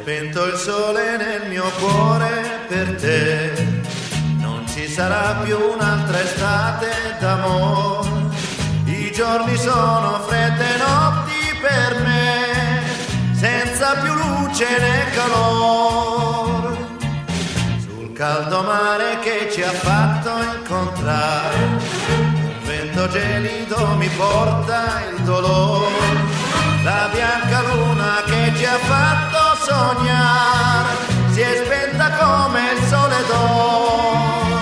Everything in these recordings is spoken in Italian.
spento il sole nel mio cuore per te, non ci sarà più un'altra estate d'amore, i giorni sono fredde notti per me, senza più luce né calore, sul caldo mare che ci ha fatto incontrare, un vento gelido mi porta il dolore, la bianca luna che ci ha fatto sognare si è spenta come il sole d'oro.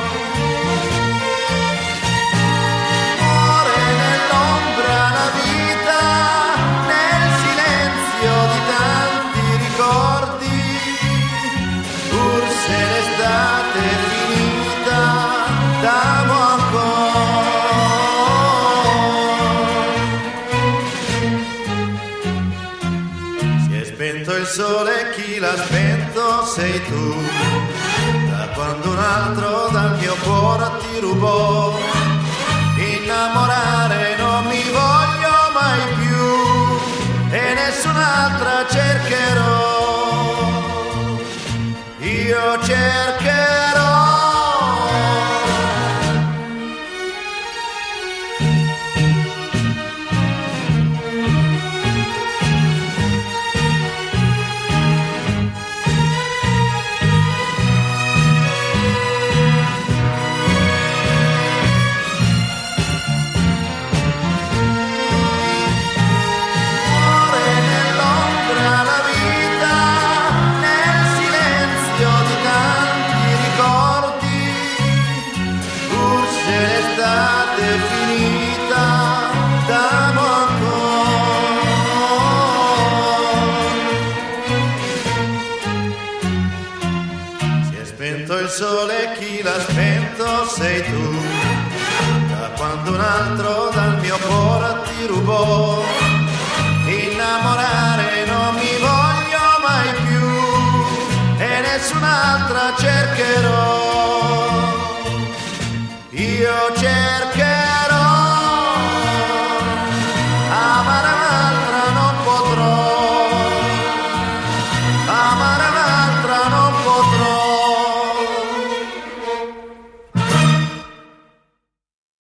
Muore nell'ombra la vita, nel silenzio di tanti ricordi, pur se l'estate è finita, t'amo ancora. Spento il sole, chi l'ha spento sei tu, da quando un altro dal mio cuore ti rubò, innamorare non mi voglio mai più e nessun'altra cercherò, io cercherò. Il sole, chi l'ha spento sei tu, da quando un altro dal mio cuore ti rubò,